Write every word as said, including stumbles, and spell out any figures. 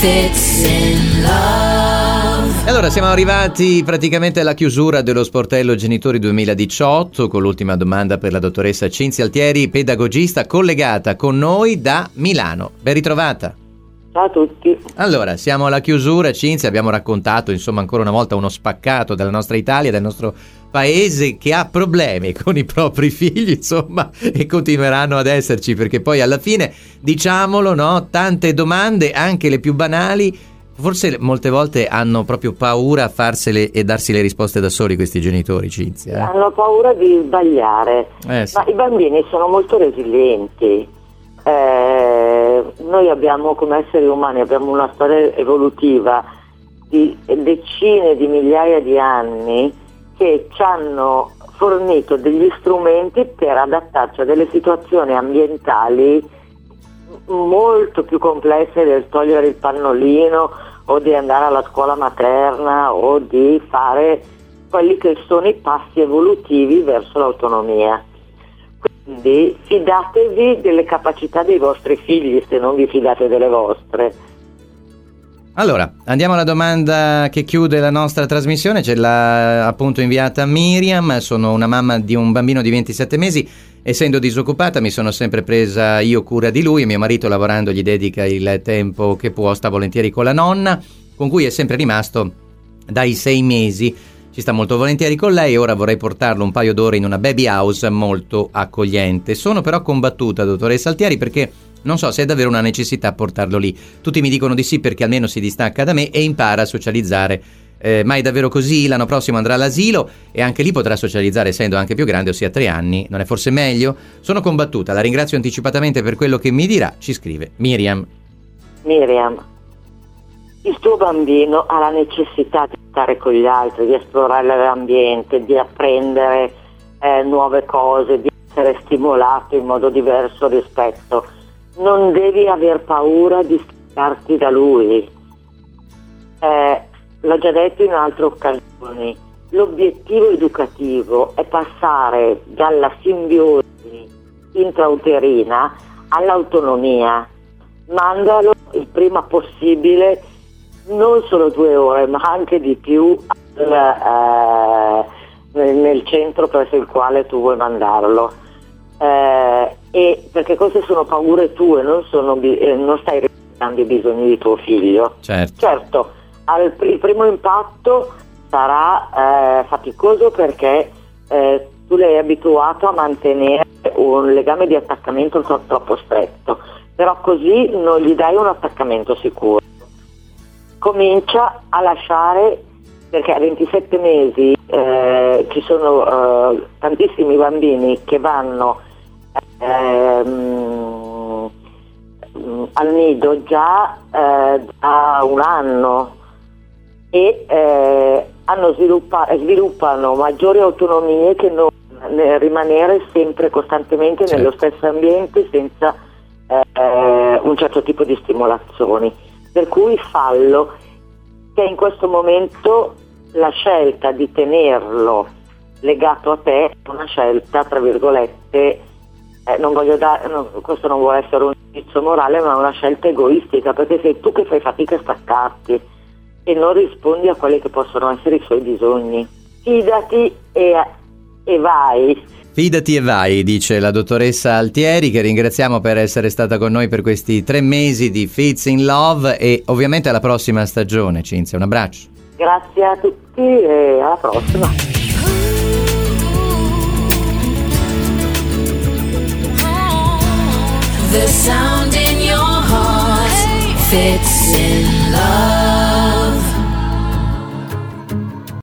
Fits in Love. E allora siamo arrivati praticamente alla chiusura dello Sportello Genitori duemiladiciotto con l'ultima domanda per la dottoressa Cinzia Altieri, pedagogista collegata con noi da Milano. Ben ritrovata. Ciao a tutti. Allora, siamo alla chiusura, Cinzia, abbiamo raccontato insomma ancora una volta uno spaccato della nostra Italia, del nostro paese che ha problemi con i propri figli, insomma, e continueranno ad esserci, perché poi alla fine, diciamolo, no, tante domande, anche le più banali, forse molte volte hanno proprio paura a farsele e darsi le risposte da soli questi genitori, Cinzia. Eh? Hanno paura di sbagliare, Eh, sì. ma i bambini sono molto resilienti. Eh, noi abbiamo, come esseri umani, abbiamo una storia evolutiva di decine di migliaia di anni che ci hanno fornito degli strumenti per adattarci a delle situazioni ambientali molto più complesse del togliere il pannolino o di andare alla scuola materna o di fare quelli che sono i passi evolutivi verso l'autonomia. Quindi fidatevi delle capacità dei vostri figli se non vi fidate delle vostre. Allora, andiamo alla domanda che chiude la nostra trasmissione, ce l'ha appunto inviata Miriam. Sono una mamma di un bambino di ventisette mesi, essendo disoccupata mi sono sempre presa io cura di lui e mio marito, lavorando, gli dedica il tempo che può, sta volentieri con la nonna, con cui è sempre rimasto dai sei mesi. Ci sta molto volentieri con lei e ora vorrei portarlo un paio d'ore in una baby house molto accogliente. Sono però combattuta, dottoressa Altieri, perché non so se è davvero una necessità portarlo lì. Tutti mi dicono di sì perché almeno si distacca da me e impara a socializzare. Eh, ma è davvero così? L'anno prossimo andrà all'asilo e anche lì potrà socializzare essendo anche più grande, ossia tre anni. Non è forse meglio? Sono combattuta, la ringrazio anticipatamente per quello che mi dirà, ci scrive Miriam. Miriam, il tuo bambino ha la necessità di stare con gli altri, di esplorare l'ambiente, di apprendere eh, nuove cose, di essere stimolato in modo diverso rispetto. Non devi aver paura di staccarti da lui. Eh, l'ho già detto in altre occasioni, l'obiettivo educativo è passare dalla simbiosi intrauterina all'autonomia. Mandalo il prima possibile, non solo due ore ma anche di più al, eh, nel centro presso il quale tu vuoi mandarlo, eh, e perché queste sono paure tue, non, sono, eh, non stai rispettando i bisogni di tuo figlio. Certo, certo al, il primo impatto sarà eh, faticoso perché eh, tu l'hai abituato a mantenere un legame di attaccamento tro- troppo stretto, però così non gli dai un attaccamento sicuro. Comincia a lasciare, perché a ventisette mesi eh, ci sono eh, tantissimi bambini che vanno ehm, al nido già eh, da un anno e eh, hanno sviluppa- sviluppano maggiori autonomie che non rimanere sempre costantemente certo. nello stesso ambiente senza eh, un certo tipo di stimolazioni. Per cui fallo, che in questo momento la scelta di tenerlo legato a te è una scelta, tra virgolette, eh, non voglio dare, no, questo non vuole essere un giudizio morale, ma una scelta egoistica, perché sei tu che fai fatica a staccarti e non rispondi a quelli che possono essere i suoi bisogni. Fidati e, e vai. Fidati e vai, dice la dottoressa Altieri, che ringraziamo per essere stata con noi per questi tre mesi di Fits in Love e ovviamente alla prossima stagione, Cinzia. Un abbraccio. Grazie a tutti e alla prossima. The sound in your heart fits in love.